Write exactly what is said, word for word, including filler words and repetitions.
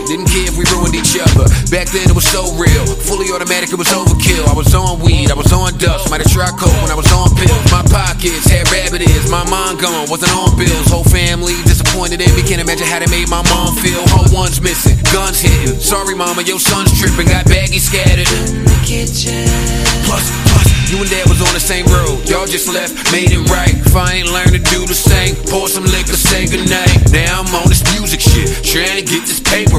didn't care if we ruined each other. Back then it was so real, fully automatic, it was overkill. I was on weed, I was on dust, might have tried coke when I was on pills. My pockets had rabbit ears, my mind gone, wasn't on bills. Whole family disappointed in me, can't imagine how they made my mom feel. Whole one's missing, guns hitting. Sorry mama, your son's tripping, got baggies scattered in the kitchen. Plus, plus, you and dad was on the same road, y'all just left, made it right. If I ain't learned to do the same, pour some liquor, say goodnight. Now I'm on this music shit, trying to get this paper